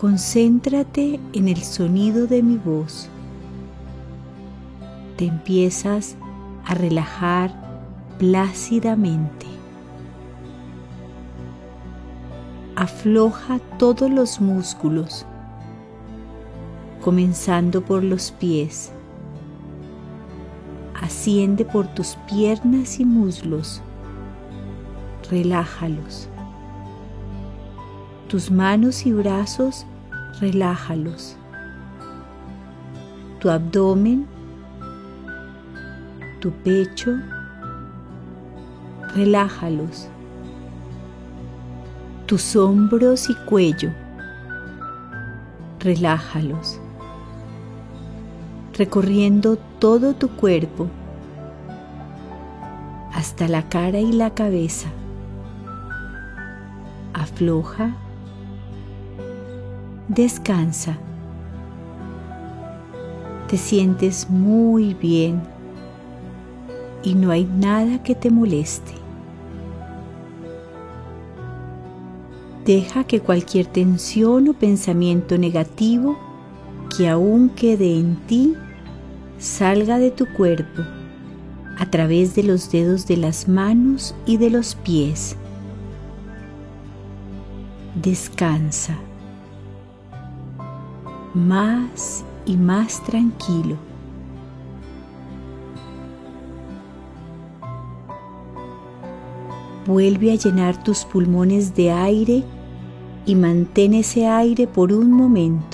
Concéntrate en el sonido de mi voz. Te empiezas a relajar plácidamente. Afloja todos los músculos, comenzando por los pies. Asciende por tus piernas y muslos. Relájalos. Tus manos y brazos, relájalos. Tu abdomen, tu pecho, relájalos. Tus hombros y cuello, relájalos. Recorriendo todo tu cuerpo hasta la cara y la cabeza. Afloja. Descansa. Te sientes muy bien y no hay nada que te moleste. Deja que cualquier tensión o pensamiento negativo que aún quede en ti salga de tu cuerpo a través de los dedos de las manos y de los pies. Descansa. Más y más tranquilo. Vuelve a llenar tus pulmones de aire y mantén ese aire por un momento.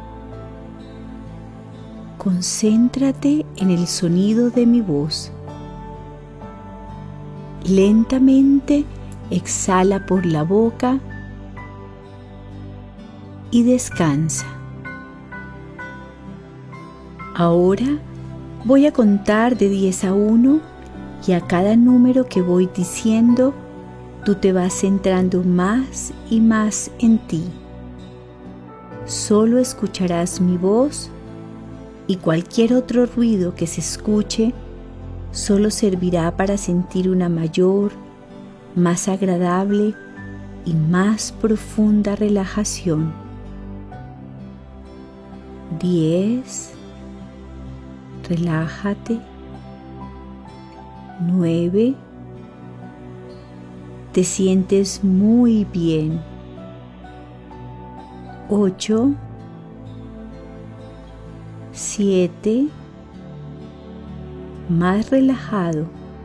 Concéntrate en el sonido de mi voz. Lentamente exhala por la boca y descansa. Ahora voy a contar de 10 a 1 y a cada número que voy diciendo, tú te vas centrando más y más en ti. Solo escucharás mi voz y cualquier otro ruido que se escuche solo servirá para sentir una mayor, más agradable y más profunda relajación. 10. Relájate. 9. Te sientes muy bien. 8. 7. Más relajado.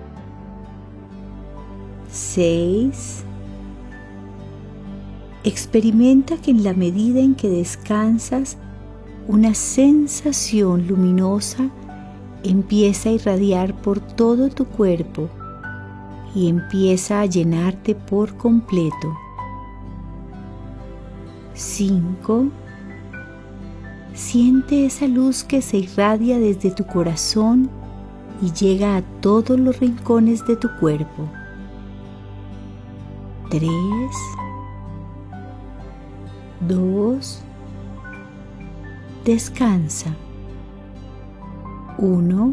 6. Experimenta que en la medida en que descansas, una sensación luminosa empieza a irradiar por todo tu cuerpo y empieza a llenarte por completo. 5. Siente esa luz que se irradia desde tu corazón y llega a todos los rincones de tu cuerpo. 3. 2. Descansa. 1.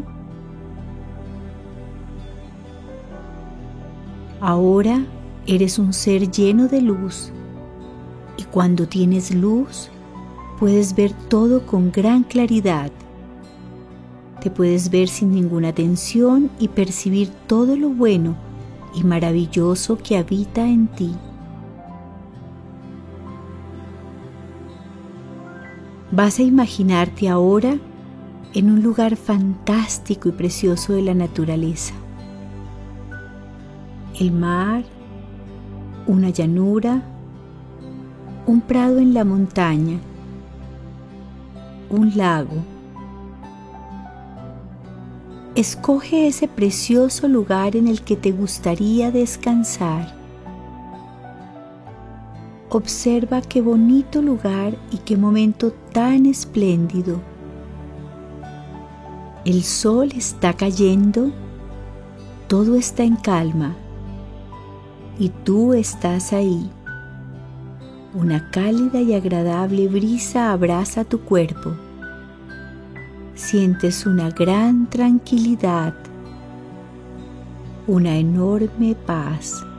Ahora eres un ser lleno de luz y cuando tienes luz puedes ver todo con gran claridad. Te puedes ver sin ninguna tensión y percibir todo lo bueno y maravilloso que habita en ti. Vas a imaginarte ahora en un lugar fantástico y precioso de la naturaleza. El mar, una llanura, un prado en la montaña, un lago. Escoge ese precioso lugar en el que te gustaría descansar. Observa qué bonito lugar y qué momento tan espléndido. El sol está cayendo, todo está en calma y tú estás ahí. Una cálida y agradable brisa abraza tu cuerpo. Sientes una gran tranquilidad, una enorme paz.